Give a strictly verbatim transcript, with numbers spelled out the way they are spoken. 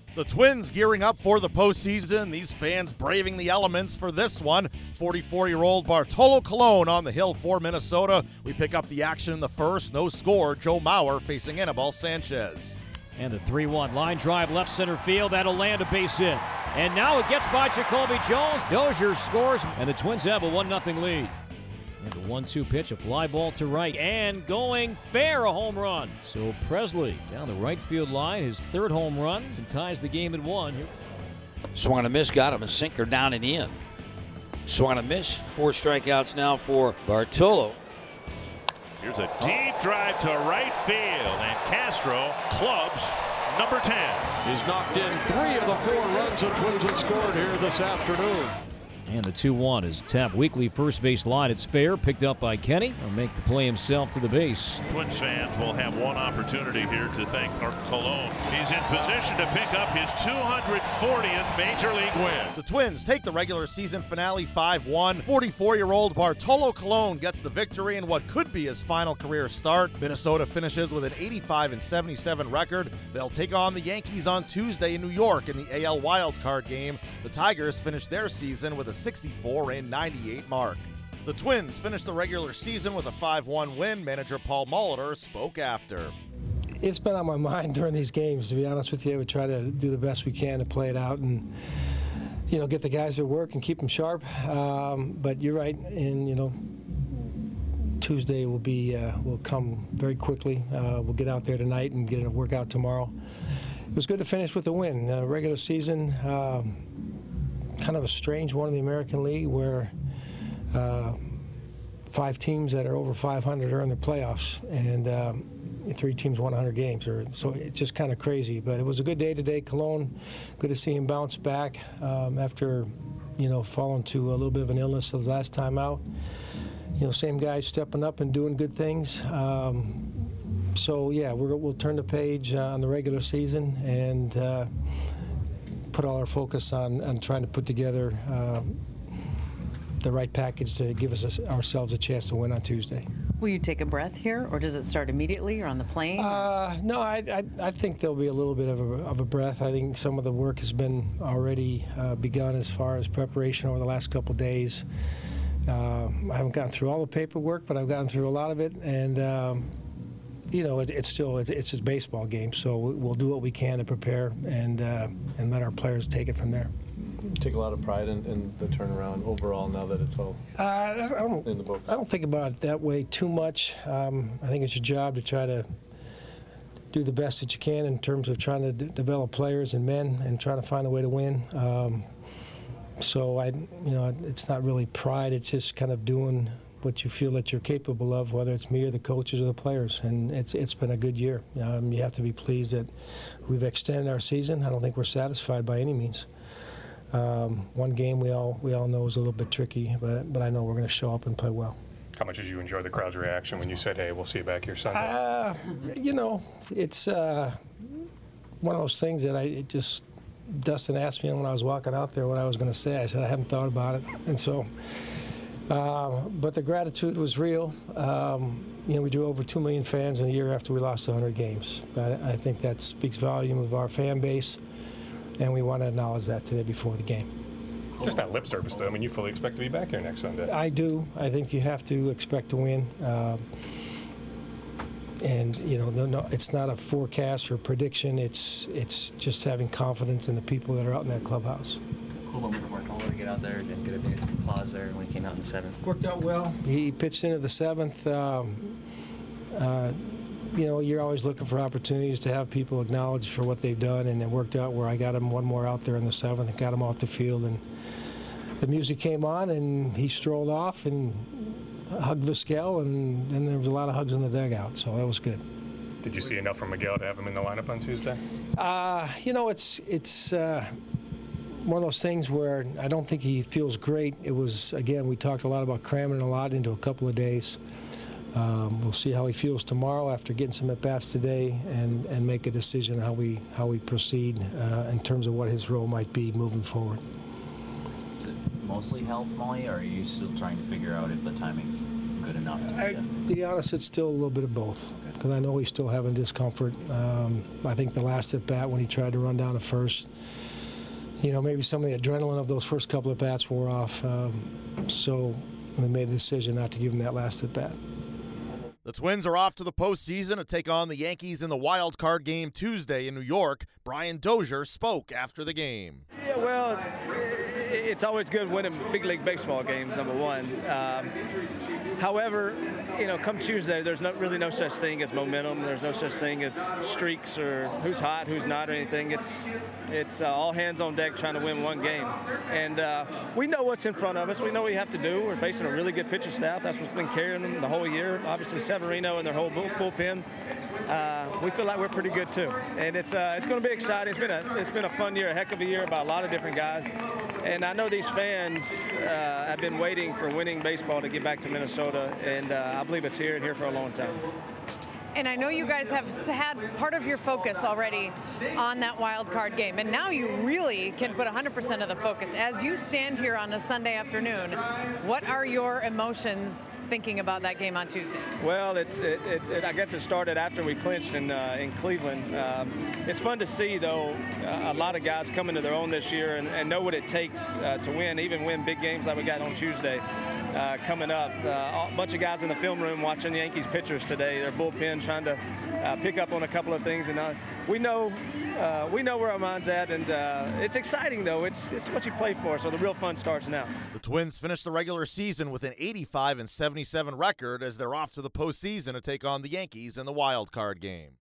The Twins gearing up for the postseason. These fans braving the elements for this one. forty-four-year-old Bartolo Colon on the hill for Minnesota. We pick up the action in the first. No score. Joe Mauer facing Anibal Sanchez. And the three one line drive left center field. That'll land a base hit. And now it gets by Jacoby Jones. Dozier scores, and the Twins have a one nothing lead. And the one two pitch, a fly ball to right, and going fair, a home run. So Presley down the right field line, his third home run, and ties the game at one. Swung and a miss, got him a sinker down and in. Swung and a miss, four strikeouts now for Bartolo. Here's a deep drive to right field, and Castro clubs number ten. He's knocked in three of the four runs the Twins have scored here this afternoon. And the two one is tapped weekly first base line. It's fair, picked up by Kenny. He'll make the play himself to the base. Twins fans will have one opportunity here to thank our Colon. He's in position to pick up his two hundred fortieth Major League win. The Twins take the regular season finale five one. forty-four-year-old Bartolo Colon gets the victory in what could be his final career start. Minnesota finishes with an eighty-five and seventy-seven record. They'll take on the Yankees on Tuesday in New York in the A L wildcard game. The Tigers finish their season with a sixty-four and ninety-eight mark. The Twins finished the regular season with a five one win. Manager Paul Molitor spoke after. It's been on my mind during these games, to be honest with you. We try to do the best we can to play it out and, you know, get the guys to work and keep them sharp. Um, but you're right, and, you know, Tuesday will be uh, will come very quickly. Uh, we'll get out there tonight and get a workout tomorrow. It was good to finish with a win. Uh, regular season, um, kind of a strange one in the American League where uh, five teams that are over five hundred are in the playoffs, and um, three teams won one hundred games. Or, so it's just kind of crazy. But it was a good day today. Cologne, good to see him bounce back um, after, you know, falling to a little bit of an illness the last time out. You know, same guy stepping up and doing good things. Um, so yeah, we're, we'll turn the page uh, on the regular season and uh, put all our focus on, on trying to put together uh, the right package to give us a, ourselves a chance to win on Tuesday. Will you take a breath here, or does it start immediately, or on the plane? Uh, no, I, I, I think there'll be a little bit of a, of a breath. I think some of the work has been already uh, begun as far as preparation over the last couple days. Uh, I haven't gotten through all the paperwork, but I've gotten through a lot of it, and um, you know, it, it's still it's, it's a baseball game, so we'll do what we can to prepare and uh, and let our players take it from there. You take a lot of pride in, in the turnaround overall now that it's all uh, I don't, in the books. I don't think about it that way too much. Um, I think it's your job to try to do the best that you can in terms of trying to d develop players and men and trying to find a way to win. Um, so I, you know, it's not really pride. It's just kind of doing what you feel that you're capable of, whether it's me or the coaches or the players. And it's it's been a good year. Um, you have to be pleased that we've extended our season. I don't think we're satisfied by any means. Um, one game we all we all know is a little bit tricky, but but I know we're going to show up and play well. How much did you enjoy the crowd's reaction when you said, "Hey, we'll see you back here Sunday"? Uh, you know, it's uh, one of those things that I it just Dustin asked me when I was walking out there what I was going to say. I said I haven't thought about it, and so. Uh, but the gratitude was real. Um, you know, we drew over two million fans in a year after we lost one hundred games. I, I think that speaks volume of our fan base, and we want to acknowledge that today before the game. Just not lip service, though. I mean, you fully expect to be back here next Sunday. I do. I think you have to expect to win. Um, and, you know, no, no, it's not a forecast or prediction. It's, it's just having confidence in the people that are out in that clubhouse. Cool moment for Mark to get out there and get a big applause there when he came out in the seventh. Worked out well. He pitched into the seventh. Um, uh, you know, you're always looking for opportunities to have people acknowledged for what they've done, and it worked out where I got him one more out there in the seventh and got him off the field. And the music came on, and he strolled off and hugged Vizquel, and then there was a lot of hugs in the dugout, so that was good. Did you see enough from Miguel to have him in the lineup on Tuesday? Uh, you know, it's it's. Uh, one of those things where I don't think he feels great. It was, again, we talked a lot about cramming a lot into a couple of days. Um, we'll see how he feels tomorrow after getting some at-bats today and, and make a decision how we, how we proceed uh, in terms of what his role might be moving forward. Is it mostly health, Molly, or are you still trying to figure out if the timing's good enough to I, to be honest, it's still a little bit of both. Okay. because I know he's still having discomfort. Um, I think the last at bat when he tried to run down to first, you know, maybe some of the adrenaline of those first couple of bats wore off. Um, so we made the decision not to give him that last at bat. The Twins are off to the postseason to take on the Yankees in the wild card game Tuesday in New York. Brian Dozier spoke after the game. Yeah, well, it's always good winning big league baseball games, number one. Um, however, you know, come Tuesday, there's no, really no such thing as momentum. There's no such thing as streaks or who's hot, who's not, or anything. It's it's uh, all hands on deck trying to win one game. And uh, we know what's in front of us. We know what we have to do. We're facing a really good pitching staff. That's what's been carrying them the whole year. Obviously, Severino and their whole bull, bullpen. Uh, we feel like we're pretty good too, and it's uh, it's going to be exciting. It's been a it's been a fun year, a heck of a year by a lot of different guys, and I know these fans uh, have been waiting for winning baseball to get back to Minnesota, and uh, I believe it's here and here for a long time. And I know you guys have had part of your focus already on that wild card game, and now you really can put one hundred percent of the focus. As you stand here on a Sunday afternoon, what are your emotions thinking about that game on Tuesday? Well, it's it, it, it, I guess it started after we clinched in uh, in Cleveland. Um, it's fun to see, though, uh, a lot of guys come into their own this year and, and know what it takes uh, to win, even win big games like we got on Tuesday. Uh, coming up, uh, a bunch of guys in the film room watching Yankees pitchers today. Their bullpen trying to uh, pick up on a couple of things, and uh, we know uh, we know where our mind's at, and uh, it's exciting though. It's it's what you play for, so the real fun starts now. The Twins finished the regular season with an eighty-five and seventy-seven record as they're off to the postseason to take on the Yankees in the wild card game.